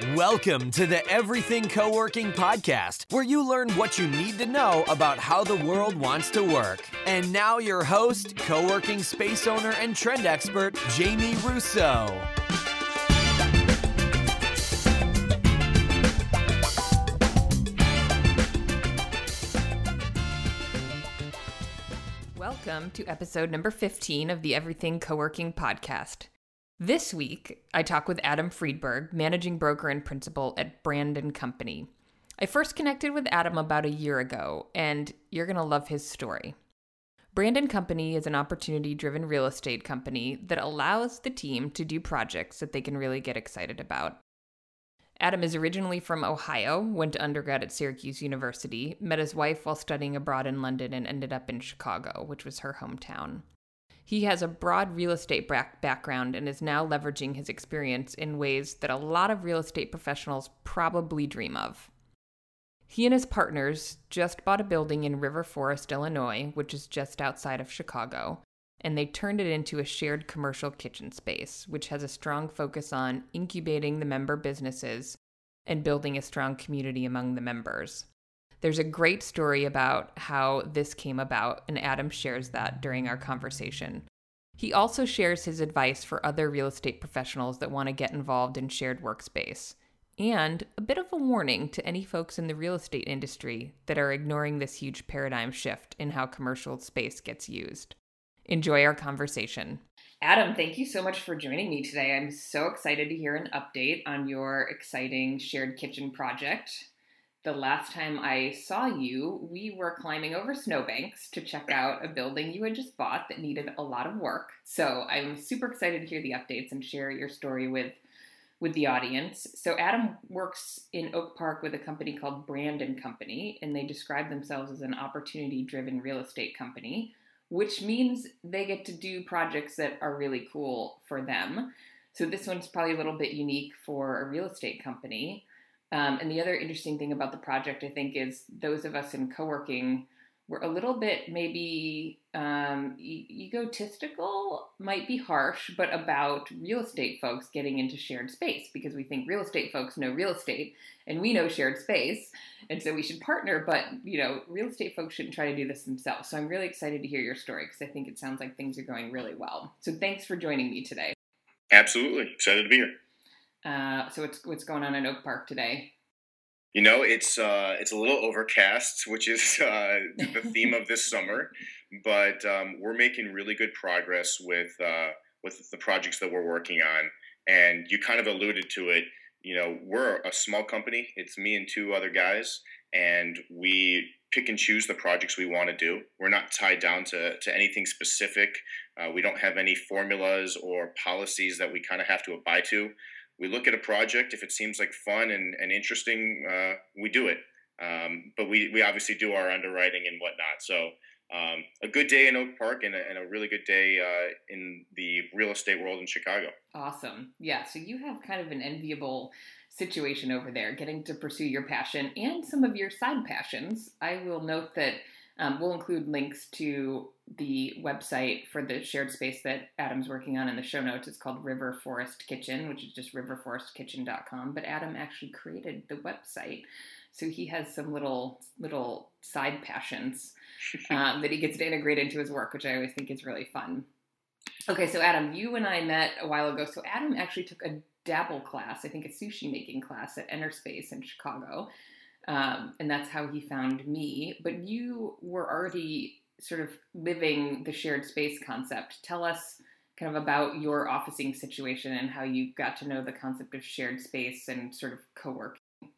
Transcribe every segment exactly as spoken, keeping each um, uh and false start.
Welcome to the Everything Co-working Podcast, where you learn what you need to know about how the world wants to work. And now your host, co-working space owner and trend expert, Jamie Russo. Welcome to episode number fifteen of the Everything Co-working Podcast. This week, I talk with Adam Friedberg, managing broker and principal at Brand and Company. I first connected with Adam about a year ago, and you're going to love his story. Brand and Company is an opportunity-driven real estate company that allows the team to do projects that they can really get excited about. Adam is originally from Ohio, went to undergrad at Syracuse University, met his wife while studying abroad in London, and ended up in Chicago, which was her hometown. He has a broad real estate background and is now leveraging his experience in ways that a lot of real estate professionals probably dream of. He and his partners just bought a building in River Forest, Illinois, which is just outside of Chicago, and they turned it into a shared commercial kitchen space, which has a strong focus on incubating the member businesses and building a strong community among the members. There's a great story about how this came about, and Adam shares that during our conversation. He also shares his advice for other real estate professionals that want to get involved in shared workspace, and a bit of a warning to any folks in the real estate industry that are ignoring this huge paradigm shift in how commercial space gets used. Enjoy our conversation. Adam, thank you so much for joining me today. I'm so excited to hear an update on your exciting shared kitchen project. The last time I saw you, we were climbing over snowbanks to check out a building you had just bought that needed a lot of work. So I'm super excited to hear the updates and share your story with, with the audience. So Adam works in Oak Park with a company called Brand and Company, and they describe themselves as an opportunity-driven real estate company, which means they get to do projects that are really cool for them. So this one's probably a little bit unique for a real estate company. Um, and the other interesting thing about the project, I think, is those of us in co-working were a little bit maybe um, e- egotistical, might be harsh, but about real estate folks getting into shared space, because we think real estate folks know real estate and we know shared space. And so we should partner, but, you know, real estate folks shouldn't try to do this themselves. So I'm really excited to hear your story because I think it sounds like things are going really well. So thanks for joining me today. Absolutely. Excited to be here. Uh, so what's what's going on in Oak Park today? You know, it's uh, it's a little overcast, which is uh, the theme of this summer, but um, we're making really good progress with uh, with the projects that we're working on. And you kind of alluded to it. You know, we're a small company. It's me and two other guys, and we pick and choose the projects we want to do. We're not tied down to, to anything specific. Uh, we don't have any formulas or policies that we kind of have to abide to. We look at a project. If it seems like fun and, and interesting, uh, we do it. Um, but we, we obviously do our underwriting and whatnot. So um, a good day in Oak Park and a, and a really good day uh, in the real estate world in Chicago. Awesome. Yeah, so you have kind of an enviable situation over there, getting to pursue your passion and some of your side passions. I will note that um, we'll include links to the website for the shared space that Adam's working on in the show notes. It's called River Forest Kitchen, which is just river forest kitchen dot com. But Adam actually created the website, so he has some little little side passions um, that he gets to integrate into his work, which I always think is really fun. Okay, so Adam, you and I met a while ago. So Adam actually took a dabble class, I think a sushi making class at Enterspace in Chicago. Um, and that's how he found me. But you were already sort of living the shared space concept. Tell us kind of about your officing situation and how you got to know the concept of shared space and sort of co-working.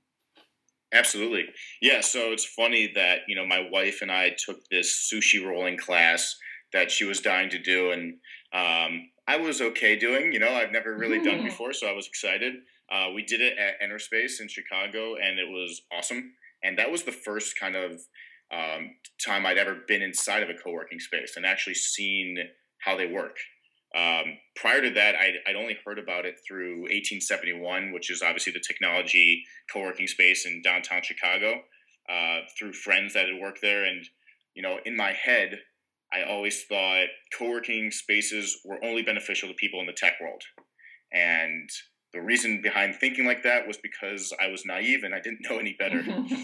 Absolutely. Yeah, so it's funny that, you know, my wife and I took this sushi rolling class that she was dying to do, and um, I was okay doing, you know, I've never really done it before, so I was excited. Uh, we did it at Enterspace in Chicago, and it was awesome. And that was the first kind of um, time I'd ever been inside of a co-working space and actually seen how they work. Um, prior to that, I'd, I'd only heard about it through eighteen seventy-one, which is obviously the technology co-working space in downtown Chicago, uh, through friends that had worked there. And, you know, in my head, I always thought co-working spaces were only beneficial to people in the tech world. And the reason behind thinking like that was because I was naive and I didn't know any better.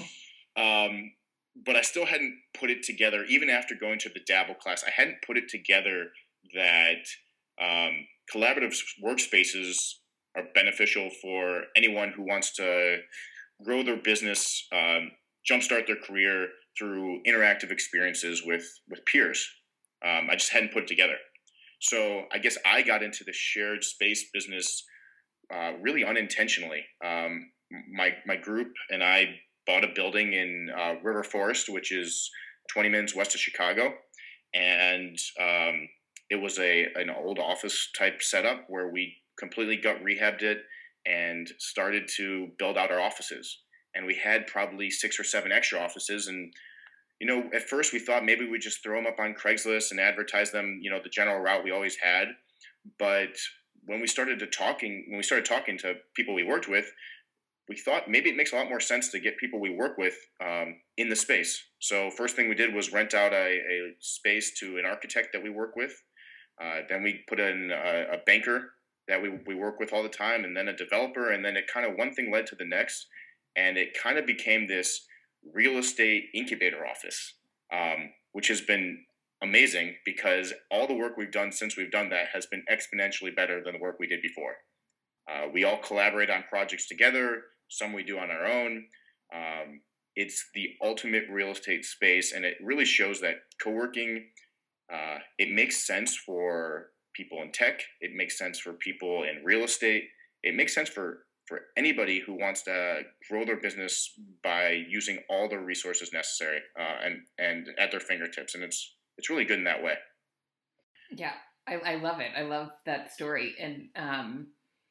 um, but I still hadn't put it together, even after going to the Dabble class. I hadn't put it together that um, collaborative workspaces are beneficial for anyone who wants to grow their business, um, jumpstart their career through interactive experiences with, with peers. Um, I just hadn't put it together. So I guess I got into the shared space business uh, really unintentionally. Um, my my group and I bought a building in uh, River Forest, which is twenty minutes west of Chicago, and um, it was a an old office type setup where we completely gut rehabbed it and started to build out our offices. And we had probably six or seven extra offices. And, you know, at first we thought maybe we'd just throw them up on Craigslist and advertise them, you know, the general route we always had. But when we started to talking, when we started talking to people we worked with, we thought maybe it makes a lot more sense to get people we work with um, in the space. So first thing we did was rent out a, a space to an architect that we work with. Uh, then we put in a, a banker that we, we work with all the time, and then a developer, and then it kind of one thing led to the next, and it kind of became this real estate incubator office, um, which has been amazing because all the work we've done since we've done that has been exponentially better than the work we did before. Uh, we all collaborate on projects together. Some we do on our own. Um, it's the ultimate real estate space, and it really shows that co-working, uh, it makes sense for people in tech. It makes sense for people in real estate. It makes sense for, for anybody who wants to grow their business by using all the resources necessary uh, and, and at their fingertips. And it's it's really good in that way. Yeah, I, I love it. I love that story. And um,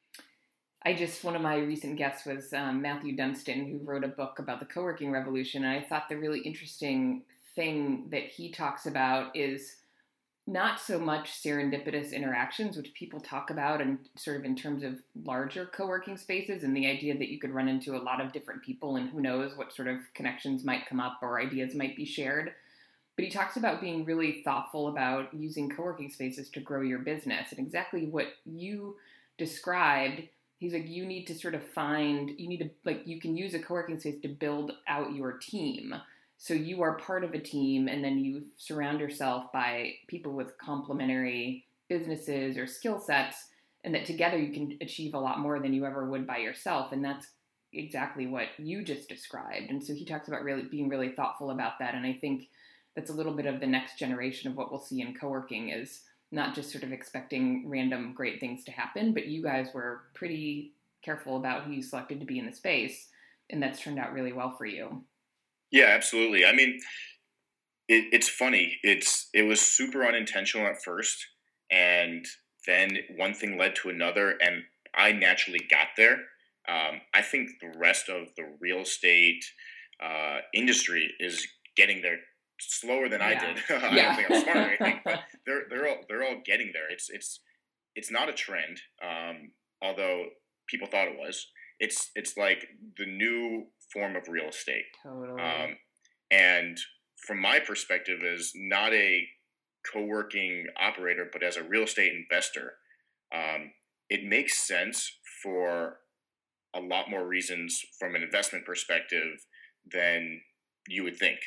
I just, one of my recent guests was um, Matthew Dunstan, who wrote a book about the co-working revolution. And I thought the really interesting thing that he talks about is not so much serendipitous interactions, which people talk about and sort of in terms of larger co-working spaces and the idea that you could run into a lot of different people and who knows what sort of connections might come up or ideas might be shared. But he talks about being really thoughtful about using co-working spaces to grow your business. And exactly what you described, he's like, you need to sort of find, you need to, like, you can use a co-working space to build out your team. So you are part of a team, and then you surround yourself by people with complementary businesses or skill sets, and that together you can achieve a lot more than you ever would by yourself. And that's exactly what you just described. And so he talks about really being really thoughtful about that. And I think that's a little bit of the next generation of what we'll see in co-working, is not just sort of expecting random great things to happen, but you guys were pretty careful about who you selected to be in the space, and that's turned out really well for you. Yeah, absolutely. I mean, it, it's funny. It's it was super unintentional at first, and then one thing led to another, and I naturally got there. Um, I think the rest of the real estate uh, industry is getting there slower than yeah. I did. I yeah. don't think I'm smart or anything, but they're they're all they're all getting there. It's it's it's not a trend, um, although people thought it was. It's it's like the new form of real estate. Totally. Um, and from my perspective, as not a co-working operator, but as a real estate investor, um, it makes sense for a lot more reasons from an investment perspective than you would think.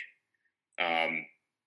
Um,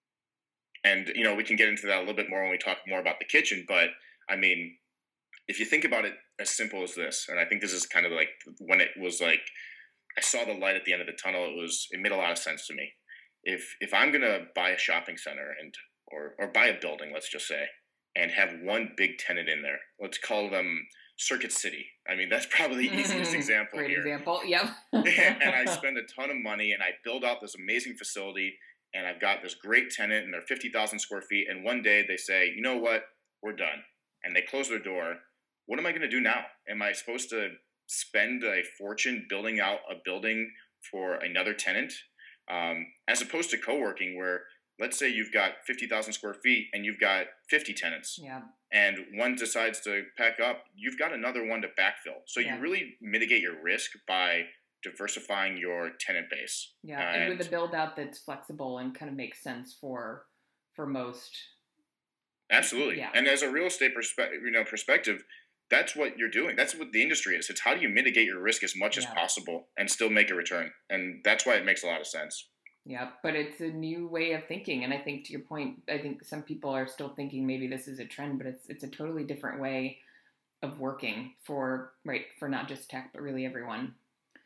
and, you know, we can get into that a little bit more when we talk more about the kitchen. But, I mean, if you think about it as simple as this, and I think this is kind of like when it was like, I saw the light at the end of the tunnel, it was, it made a lot of sense to me. If if I'm going to buy a shopping center and or, or buy a building, let's just say, and have one big tenant in there, let's call them Circuit City. I mean, that's probably the easiest example Great here. example, yep. And I spend a ton of money and I build out this amazing facility, and I've got this great tenant and they're fifty thousand square feet. And one day they say, you know what, we're done. And they close their door. What am I going to do now? Am I supposed to spend a fortune building out a building for another tenant, um, as opposed to co-working where, let's say you've got fifty thousand square feet and you've got fifty tenants, yeah. and one decides to pack up, you've got another one to backfill. So yeah. you really mitigate your risk by diversifying your tenant base. Yeah, uh, and, and with a build out that's flexible and kind of makes sense for for most. Absolutely. Yeah. And as a real estate perspective, you know, perspective, that's what you're doing. That's what the industry is. It's how do you mitigate your risk as much as Yeah. possible and still make a return. And that's why it makes a lot of sense. Yeah, but it's a new way of thinking, and I think to your point, I think some people are still thinking maybe this is a trend, but it's it's a totally different way of working for right for not just tech, but really everyone.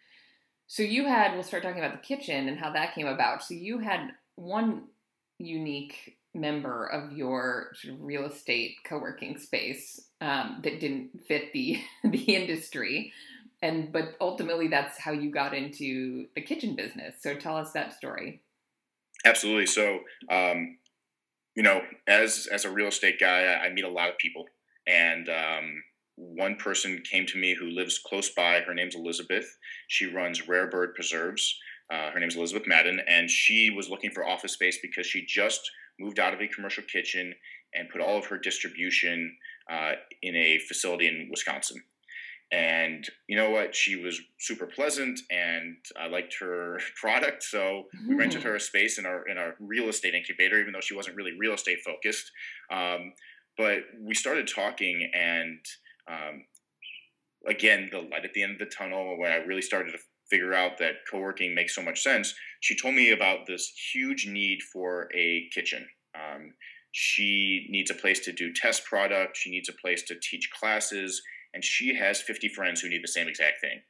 So you had, we'll start talking about the kitchen and how that came about. So you had one unique member of your sort of real estate co-working space um, that didn't fit the the industry. And but ultimately, that's how you got into the kitchen business. So tell us that story. Absolutely. So, um, you know, as as a real estate guy, I, I meet a lot of people, and um, one person came to me who lives close by. Her name's Elizabeth. She runs Rare Bird Preserves. Uh, her name's Elizabeth Madden, and she was looking for office space because she just moved out of a commercial kitchen and put all of her distribution uh, in a facility in Wisconsin. And you know what? She was super pleasant, and I liked her product. So we rented her a space in our in our real estate incubator, even though she wasn't really real estate focused. Um, but we started talking, and um, again, the light at the end of the tunnel, when I really started to figure out that co-working makes so much sense, she told me about this huge need for a kitchen. Um, she needs a place to do test product. She needs a place to teach classes. And she has fifty friends who need the same exact thing.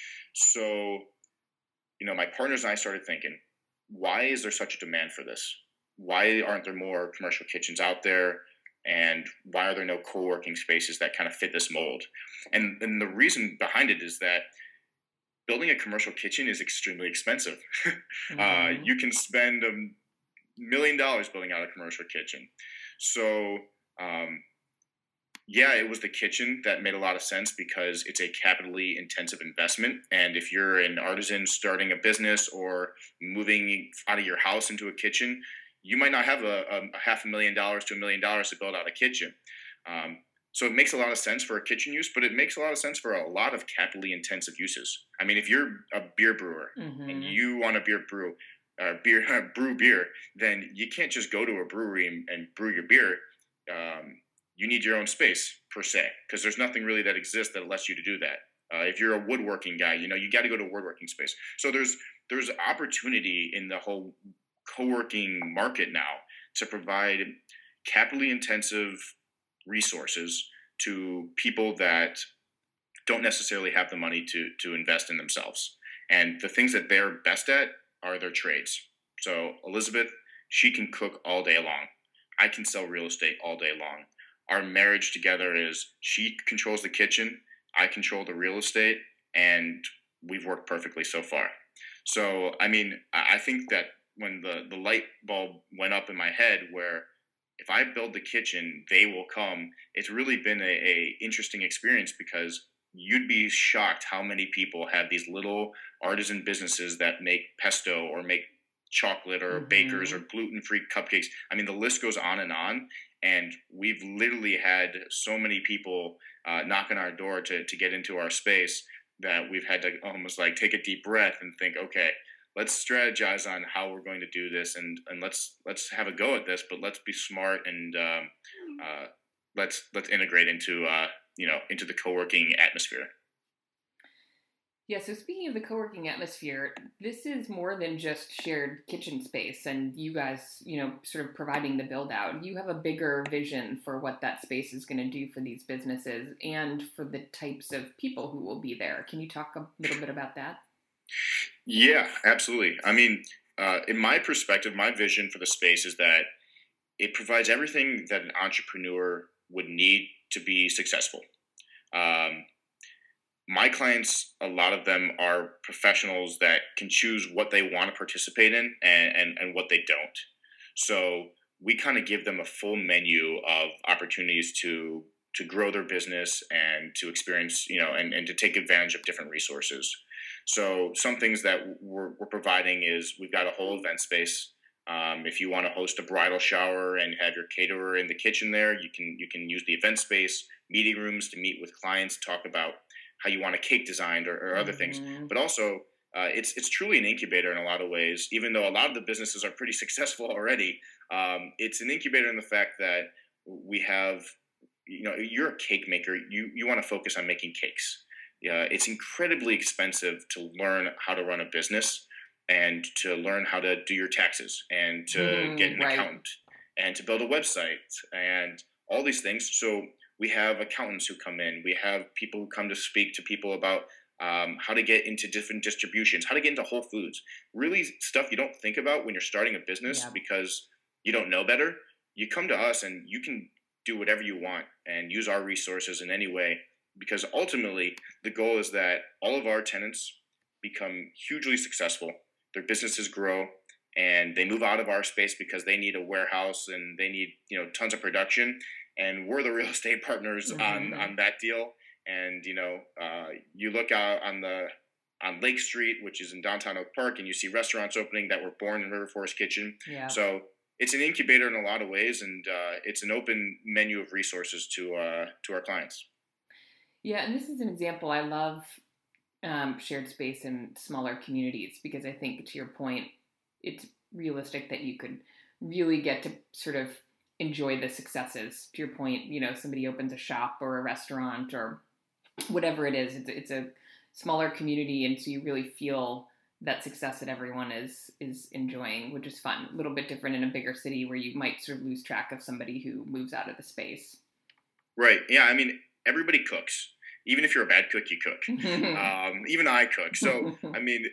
So, you know, my partners and I started thinking, why is there such a demand for this? Why aren't there more commercial kitchens out there? And why are there no co-working spaces that kind of fit this mold? And, and the reason behind it is that building a commercial kitchen is extremely expensive. Mm-hmm. uh, you can spend a million dollars building out a commercial kitchen. So, um, yeah, it was the kitchen that made a lot of sense because it's a capitally intensive investment. And if you're an artisan starting a business or moving out of your house into a kitchen, you might not have a, a, a half a million dollars to a million dollars to build out a kitchen. Um, so it makes a lot of sense for a kitchen use, but it makes a lot of sense for a lot of capitally intensive uses. I mean, if you're a beer brewer mm-hmm. and you want a beer brew, uh, beer uh, brew beer, then you can't just go to a brewery and, and brew your beer. Um, You need your own space per se, because there's nothing really that exists that lets you to do that. Uh, if you're a woodworking guy, you know, you got to go to a woodworking space. So there's there's opportunity in the whole co-working market now to provide capitally intensive resources to people that don't necessarily have the money to to invest in themselves. And the things that they're best at are their trades. So Elizabeth, she can cook all day long. I can sell real estate all day long. Our marriage together is she controls the kitchen, I control the real estate, and we've worked perfectly so far. So, I mean, I think that when the, the light bulb went up in my head where if I build the kitchen, they will come, it's really been a, a interesting experience because you'd be shocked how many people have these little artisan businesses that make pesto or make chocolate or mm-hmm. bakers or gluten-free cupcakes. I mean, the list goes on and on. And we've literally had so many people uh, knock on our door to, to get into our space that we've had to almost like take a deep breath and think, okay, let's strategize on how we're going to do this, and, and let's let's have a go at this, but let's be smart and um, uh, let's let's integrate into uh, you know into the co-working atmosphere. Yeah, so speaking of the co-working atmosphere, this is more than just shared kitchen space and you guys, you know, sort of providing the build out. You have a bigger vision for what that space is going to do for these businesses and for the types of people who will be there. Can you talk a little bit about that? Yeah, absolutely. I mean, uh, in my perspective, my vision for the space is that it provides everything that an entrepreneur would need to be successful. Um, My clients, a lot of them are professionals that can choose what they want to participate in and, and, and what they don't. So we kind of give them a full menu of opportunities to to grow their business and to experience, you know, and, and to take advantage of different resources. So some things that we're, we're providing is we've got a whole event space. Um, if you want to host a bridal shower and have your caterer in the kitchen there, you can you can use the event space, meeting rooms to meet with clients, talk about how you want a cake designed or, or other mm-hmm. things. But also, uh, it's it's truly an incubator in a lot of ways. Even though a lot of the businesses are pretty successful already, um, it's an incubator in the fact that we have you know, you're a cake maker. You you want to focus on making cakes. Yeah, it's incredibly expensive to learn how to run a business and to learn how to do your taxes and to Mm, get an right. accountant and to build a website and all these things. So we have accountants who come in. We have people who come to speak to people about um, how to get into different distributions, how to get into Whole Foods. Really stuff you don't think about when you're starting a business Yeah. because you don't know better. You come to us and you can do whatever you want and use our resources in any way, because ultimately the goal is that all of our tenants become hugely successful, their businesses grow, and they move out of our space because they need a warehouse and they need, you know, tons of production, and we're the real estate partners Mhm. on on that deal. And you know, uh, you look out on the on Lake Street, which is in downtown Oak Park, and you see restaurants opening that were born in River Forest Kitchen. Yeah. So it's an incubator in a lot of ways, and uh, it's an open menu of resources to uh, to our clients. Yeah, and this is an example. I love um, shared space in smaller communities because I think, to your point, it's realistic that you could really get to sort of enjoy the successes. To your point, you know, somebody opens a shop or a restaurant or whatever it is. It's, it's a smaller community, and so you really feel that success that everyone is is enjoying, which is fun. A little bit different in a bigger city where you might sort of lose track of somebody who moves out of the space. Right. Yeah. I mean, everybody cooks. Even if you're a bad cook, you cook. um, even I cook. So, I mean,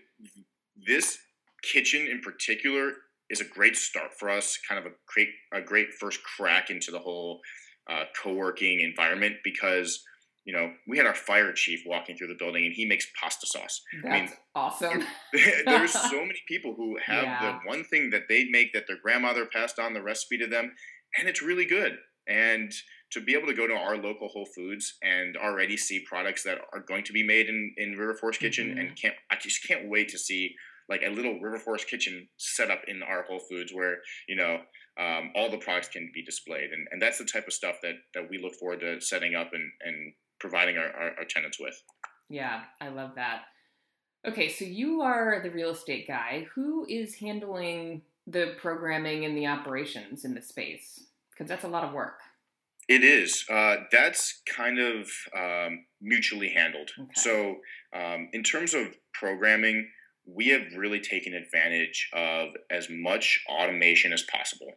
this kitchen in particular is a great start for us, kind of a great, a great first crack into the whole uh, co-working environment, because, you know, we had our fire chief walking through the building and he makes pasta sauce. That's I mean, awesome. there's so many people who have Yeah. the one thing that they make that their grandmother passed on the recipe to them, and it's really good. And to be able to go to our local Whole Foods and already see products that are going to be made in, in River Forest Kitchen, Mhm. and can't I just can't wait to see like a little River Forest Kitchen set up in our Whole Foods where, you know, um, all the products can be displayed. And, and that's the type of stuff that, that we look forward to setting up and, and providing our, our, our tenants with. Yeah, I love that. Okay, so you are the real estate guy. Who is handling the programming and the operations in the space? Because that's a lot of work. It is. Uh, that's kind of um, mutually handled. Okay. So um, in terms of programming, we have really taken advantage of as much automation as possible.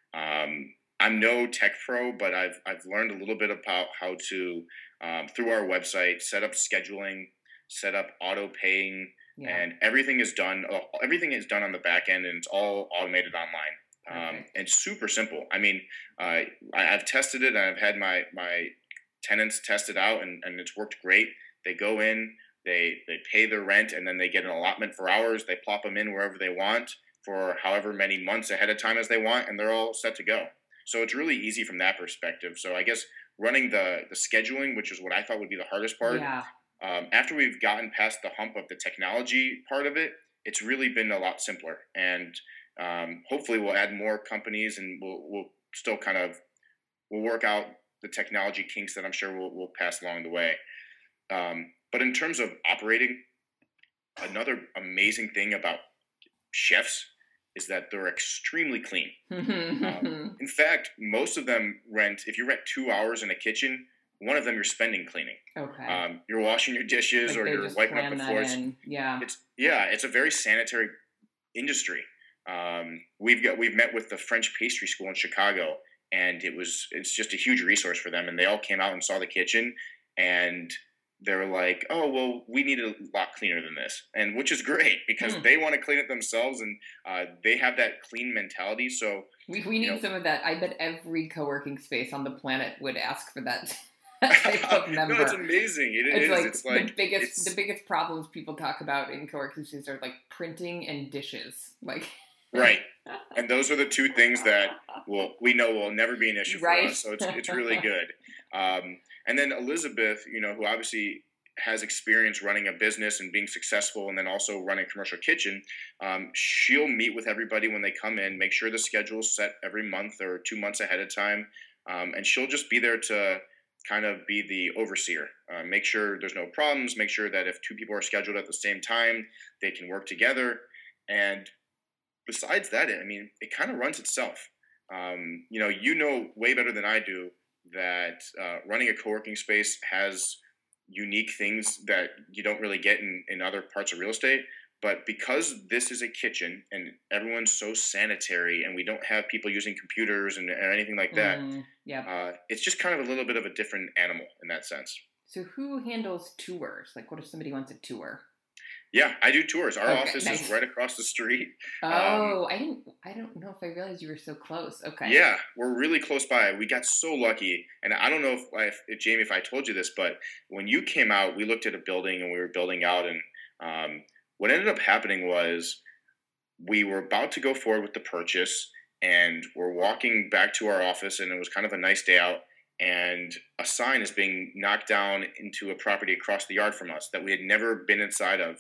Um, I'm no tech pro, but I've I've learned a little bit about how to, um, through our website, set up scheduling, set up auto paying, Yeah. and everything is done. Uh, everything is done on the back end, and it's all automated online. Um, Perfect. and super simple. I mean, uh, I, I've tested it, and I've had my my tenants test it out, and, and it's worked great. They go in, they they pay their rent, and then they get an allotment for hours. They plop them in wherever they want for however many months ahead of time as they want, and they're all set to go. So it's really easy from that perspective. So I guess running the the scheduling, which is what I thought would be the hardest part, Yeah. um, after we've gotten past the hump of the technology part of it, it's really been a lot simpler. And um, hopefully we'll add more companies, and we'll, we'll still kind of, we'll work out the technology kinks that I'm sure we'll, we'll pass along the way. Um, but in terms of operating, another amazing thing about chefs is that they're extremely clean. Um, in fact, most of them rent, if you rent two hours in a kitchen, one of them you're spending cleaning. Okay. Um, you're washing your dishes, Like or they you're just wiping up plan the that floors. in. Yeah. It's yeah, it's a very sanitary industry. Um, we've got we've met with the French pastry school in Chicago, and it was it's just a huge resource for them. And they all came out and saw the kitchen, and they were like, "Oh, well, we need it a lot cleaner than this," and which is great because Hmm. they want to clean it themselves, and uh, they have that clean mentality. So We, we need you know, some of that. I bet every co-working space on the planet would ask for that type of member. no, it's amazing. It It's is. like, It's like the biggest it's- the biggest problems people talk about in co-working spaces are like printing and dishes. Like right. And those are the two things that will we know will never be an issue for Right. us. So it's it's really good. Um, and then Elizabeth, you know, who obviously has experience running a business and being successful, and then also running a commercial kitchen, um, she'll meet with everybody when they come in, make sure the schedule is set every month or two months ahead of time, um, and she'll just be there to kind of be the overseer, uh, make sure there's no problems, make sure that if two people are scheduled at the same time, they can work together. And besides that, I mean, it kind of runs itself. Um, you know, you know way better than I do that uh, running a co-working space has unique things that you don't really get in, in other parts of real estate. But because this is a kitchen and everyone's so sanitary and we don't have people using computers and or anything like that, Mm, yeah. uh, it's just kind of a little bit of a different animal in that sense. So who handles tours? Like, what if somebody wants a tour? Yeah, I do tours. Our Okay, office nice. is right across the street. Oh, Um, I didn't. I don't know if I realized you were so close. Okay. Yeah, we're really close by. We got so lucky, and I don't know if, if, if Jamie, if I told you this, but when you came out, we looked at a building and we were building out, and um, what ended up happening was we were about to go forward with the purchase, and we're walking back to our office, and it was kind of a nice day out, and a sign is being knocked down into a property across the yard from us that we had never been inside of,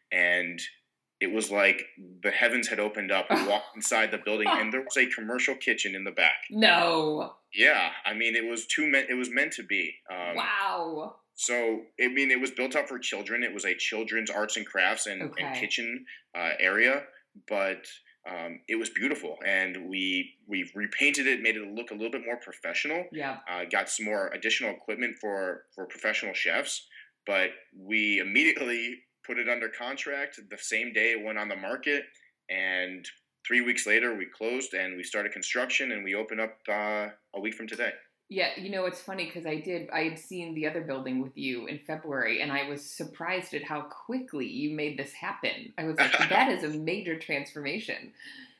and it was like the heavens had opened up. We walked inside the building, and there was a commercial kitchen in the back. No. Yeah, I mean, it was too meant. It was meant to be. Um, Wow. So, I mean, it was built up for children. It was a children's arts and crafts and, and Okay. kitchen uh, area, but um, it was beautiful. And we we repainted it, made it look a little bit more professional. Yeah. Uh, got some more additional equipment for for professional chefs, but we immediately put it under contract the same day it went on the market, and three weeks later we closed and we started construction and we opened up uh, a week from today. Yeah, you know, it's funny because I did, I had seen the other building with you in February, and I was surprised at how quickly you made this happen. I was like, that is a major transformation.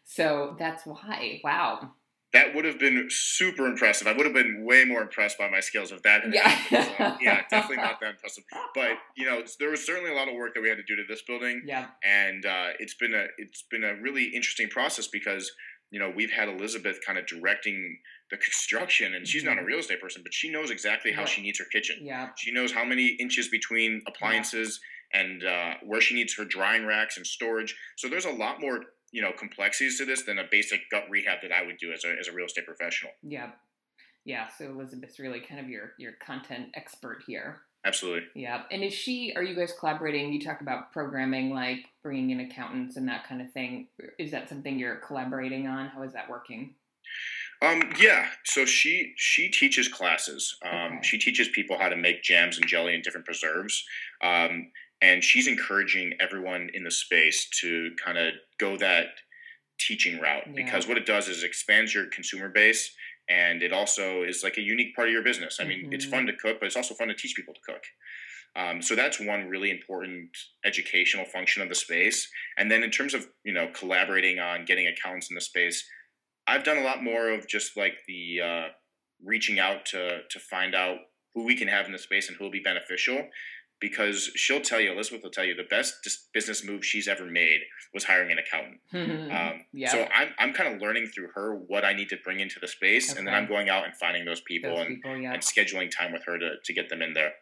So that's why. Wow. That would have been super impressive. I would have been way more impressed by my skills if that had Yeah. happened. So, yeah, definitely not that impressive. But you know, there was certainly a lot of work that we had to do to this building, Yeah. and uh, it's been a it's been a really interesting process because you know we've had Elizabeth kind of directing the construction, and she's not a real estate person, but she knows exactly how Yeah. she needs her kitchen. Yeah. She knows how many inches between appliances and uh, where she needs her drying racks and storage. So there's a lot more, you know, complexities to this than a basic gut rehab that I would do as a, as a real estate professional. Yeah. Yeah. So Elizabeth's really kind of your, your content expert here. Absolutely. Yeah. And is she, are you guys collaborating? You talk about programming, like bringing in accountants and that kind of thing. Is that something you're collaborating on? How is that working? Um, yeah. So she, she teaches classes. Um, Okay. She teaches people how to make jams and jelly and different preserves. Um, and she's encouraging everyone in the space to kind of go that teaching route Yeah. because what it does is it expands your consumer base. And it also is like a unique part of your business. I mean, Mhm. it's fun to cook, but it's also fun to teach people to cook. Um, so that's one really important educational function of the space. And then in terms of, you know, collaborating on getting accountants in the space, I've done a lot more of just like the uh, reaching out to to find out who we can have in the space and who will be beneficial. Because she'll tell you, Elizabeth will tell you, the best just business move she's ever made was hiring an accountant. Um, Yeah. So I'm I'm kind of learning through her what I need to bring into the space, and then Okay. I'm going out and finding those people Those and, people, yeah. and scheduling time with her to, to get them in there.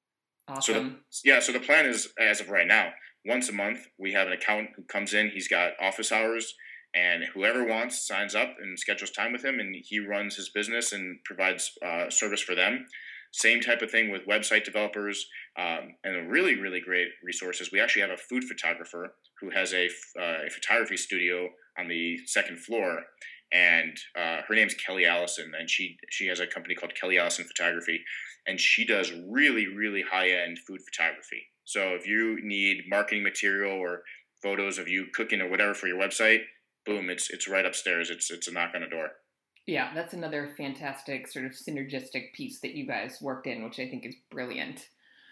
So the, Awesome. yeah, so the plan is, as of right now, once a month we have an accountant who comes in. He's got office hours, and whoever wants signs up and schedules time with him, and he runs his business and provides uh, service for them. Same type of thing with website developers, um, and a really, really great resources. We actually have a food photographer who has a, uh, a photography studio on the second floor, and uh, her name's Kelly Allison, and she she has a company called Kelly Allison Photography, and she does really, really high-end food photography. So if you need marketing material or photos of you cooking or whatever for your website, boom, it's it's right upstairs. It's it's a knock on the door. Yeah, that's another fantastic sort of synergistic piece that you guys worked in, which I think is brilliant.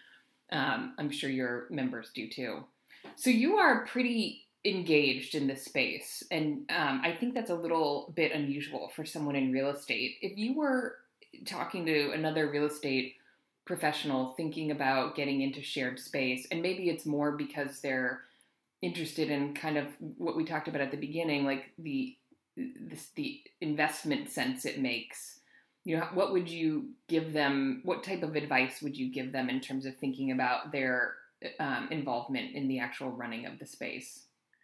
Um, I'm sure your members do too. So you are pretty engaged in this space, and um, I think that's a little bit unusual for someone in real estate. If you were talking to another real estate professional thinking about getting into shared space, and maybe it's more because they're interested in kind of what we talked about at the beginning, like the this the investment sense it makes, you know, what would you give them? What type of advice would you give them in terms of thinking about their um, involvement in the actual running of the space?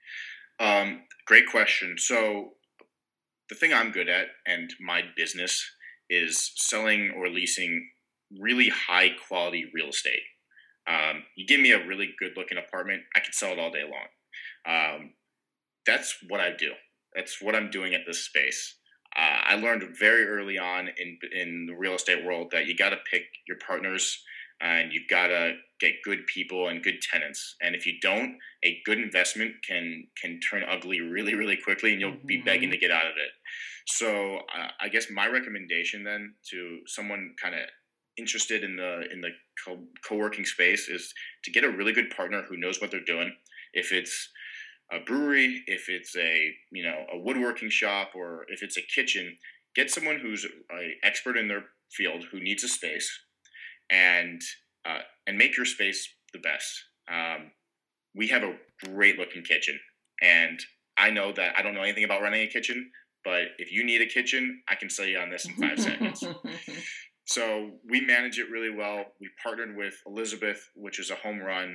Um, great question. So the thing I'm good at and my business is selling or leasing really high quality real estate. Um, you give me a really good looking apartment, I can sell it all day long. Um, that's what I do. That's what I'm doing at this space. uh, I learned very early on in in the real estate world that you got to pick your partners and you got to get good people and good tenants. And if you don't, a good investment can can turn ugly really, really quickly, and you'll Mm-hmm. be begging to get out of it. So uh, I guess my recommendation then to someone kind of interested in the in the co- co-working space is to get a really good partner who knows what they're doing. If it's a brewery, if it's a you know a woodworking shop, or if it's a kitchen, get someone who's an expert in their field who needs a space, and uh, and make your space the best. Um, we have a great looking kitchen, and I know that I don't know anything about running a kitchen, but if you need a kitchen, I can sell you on this in five seconds. So we manage it really well. We partnered with Elizabeth, which is a home run,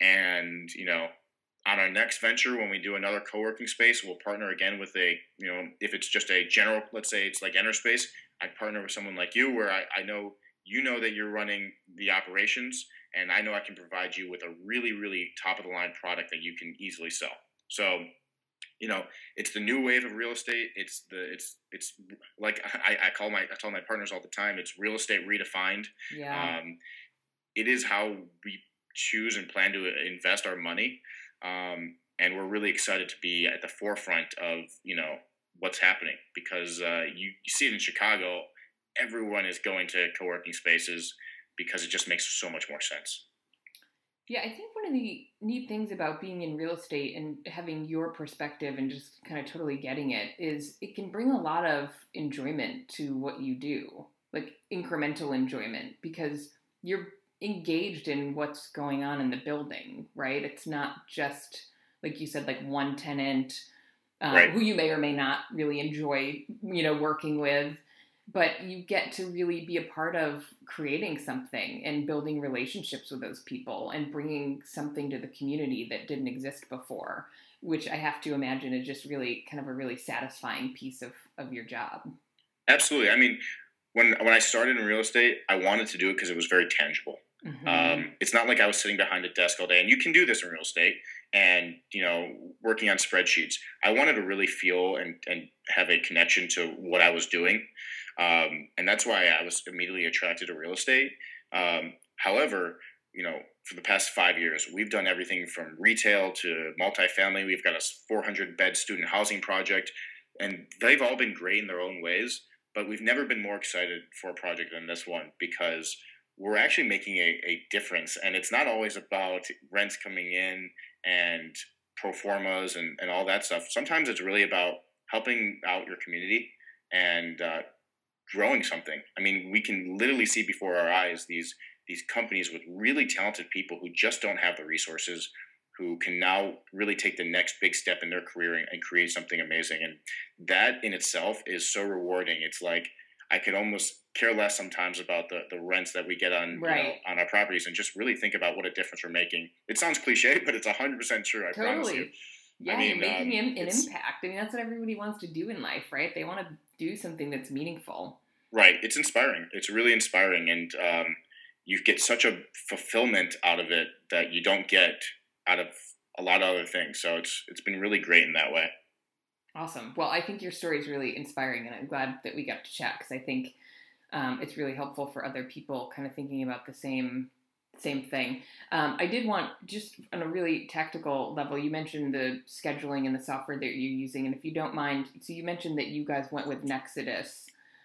and you know, on our next venture, when we do another co-working space, we'll partner again with a, you know, if it's just a general, let's say it's like Enterspace, I'd partner with someone like you, where I, I know you know that you're running the operations, and I know I can provide you with a really, really top of the line product that you can easily sell. So, you know, it's the new wave of real estate. It's the it's it's like I, I call my I tell my partners all the time. It's real estate redefined. Yeah. Um, it is how we choose and plan to invest our money, um, and we're really excited to be at the forefront of you know what's happening, because uh, you, you see it in Chicago. Everyone is going to co-working spaces because it just makes so much more sense. Yeah, I think one of the neat things about being in real estate and having your perspective and just kind of totally getting it is it can bring a lot of enjoyment to what you do, like incremental enjoyment, because you're engaged in what's going on in the building, right? It's not just, like you said, like one tenant um, Right. who you may or may not really enjoy, you know, working with. But you get to really be a part of creating something and building relationships with those people and bringing something to the community that didn't exist before, which I have to imagine is just really kind of a really satisfying piece of, of your job. Absolutely. I mean, when when I started in real estate, I wanted to do it because it was very tangible. Mm-hmm. Um, it's not like I was sitting behind a desk all day, and you can do this in real estate and, you know, working on spreadsheets. I wanted to really feel and, and have a connection to what I was doing. Um, and that's why I was immediately attracted to real estate. Um, however, you know, for the past five years, we've done everything from retail to multifamily. We've got a four hundred bed student housing project, and they've all been great in their own ways. But we've never been more excited for a project than this one, because we're actually making a, a difference. And it's not always about rents coming in and pro formas and, and all that stuff. Sometimes it's really about helping out your community and uh, growing something. I mean, we can literally see before our eyes these these companies with really talented people who just don't have the resources, who can now really take the next big step in their career and, and create something amazing. And that in itself is so rewarding. It's like I could almost care less sometimes about the, the rents that we get on Right. you know, on our properties, and just really think about what a difference we're making. It sounds cliche, but it's one hundred percent true. I promise you. Totally. Yeah, I mean, you're making um, an, an it's- impact. I mean, that's what everybody wants to do in life, right? They want to do something that's meaningful. Right. It's inspiring. It's really inspiring. And um, you get such a fulfillment out of it that you don't get out of a lot of other things. So it's it's been really great in that way. Awesome. Well, I think your story is really inspiring, and I'm glad that we got to chat, because I think um, it's really helpful for other people kind of thinking about the same same thing. Um, I did want, just on a really tactical level, you mentioned the scheduling and the software that you're using, and if you don't mind, so you mentioned that you guys went with Nexodus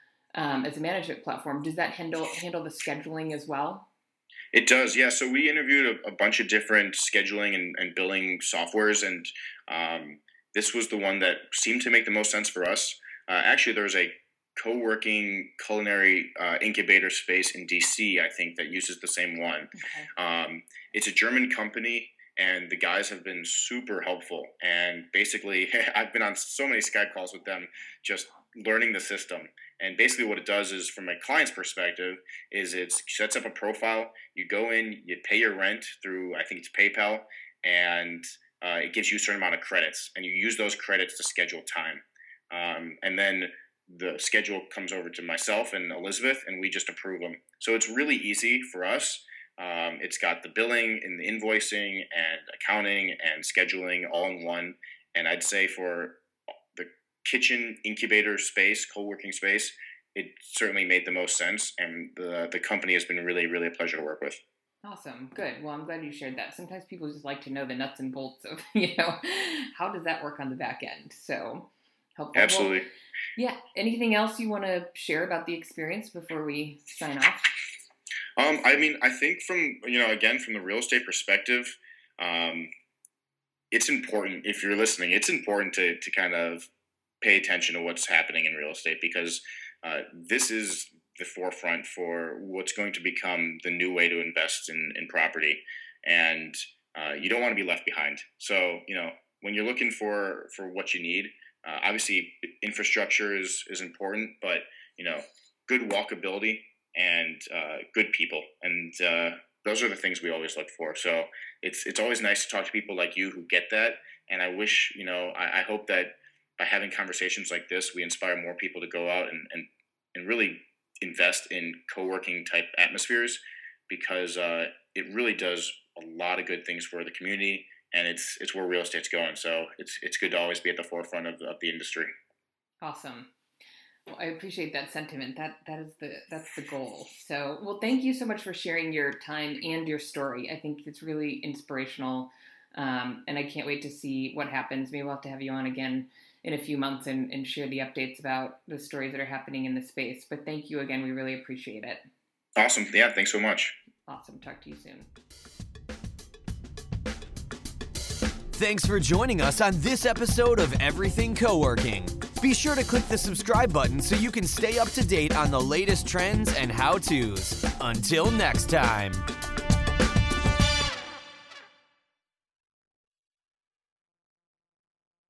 um, as a management platform. Does that handle handle the scheduling as well? It does, yeah. So we interviewed a, a bunch of different scheduling and, and billing softwares, and um, this was the one that seemed to make the most sense for us. Uh, actually, there's a co-working culinary uh, incubator space in D C, I think, that uses the same one. Okay. Um, it's a German company, and the guys have been super helpful. And basically, I've been on so many Skype calls with them, just learning the system. And basically what it does is, from a client's perspective, is it sets up a profile. You go in, you pay your rent through, I think it's PayPal, and uh, it gives you a certain amount of credits. And you use those credits to schedule time. Um, and then the schedule comes over to myself and Elizabeth, and we just approve them. So it's really easy for us. Um, it's got the billing and the invoicing and accounting and scheduling all in one. And I'd say for the kitchen incubator space, co-working space, it certainly made the most sense. And the, the company has been really, really a pleasure to work with. Awesome. Good. Well, I'm glad you shared that. Sometimes people just like to know the nuts and bolts of, you know, how does that work on the back end? So helpful. Absolutely. Well, yeah. Anything else you want to share about the experience before we sign off? Um, I mean, I think from, you know, again, from the real estate perspective, um, it's important, if you're listening, it's important to, to kind of pay attention to what's happening in real estate, because uh, this is the forefront for what's going to become the new way to invest in, in property. And uh, you don't want to be left behind. So, you know, when you're looking for, for what you need, uh, obviously infrastructure is, is important, but, you know, good walkability and uh, good people. And uh, those are the things we always look for. So it's it's always nice to talk to people like you who get that. And I wish, you know, I, I hope that by having conversations like this, we inspire more people to go out and, and, and really invest in co-working type atmospheres, because uh, it really does a lot of good things for the community, and it's it's where real estate's going. So it's it's good to always be at the forefront of, of the industry. Awesome. Well, I appreciate that sentiment. That that is the that's the goal. So, well, thank you so much for sharing your time and your story. I think it's really inspirational, um, and I can't wait to see what happens. Maybe we'll have to have you on again in a few months and, and share the updates about the stories that are happening in the space. But thank you again. We really appreciate it. Awesome. Yeah, thanks so much. Awesome. Talk to you soon. Thanks for joining us on this episode of Everything Coworking. Be sure to click the subscribe button so you can stay up to date on the latest trends and how-tos. Until next time.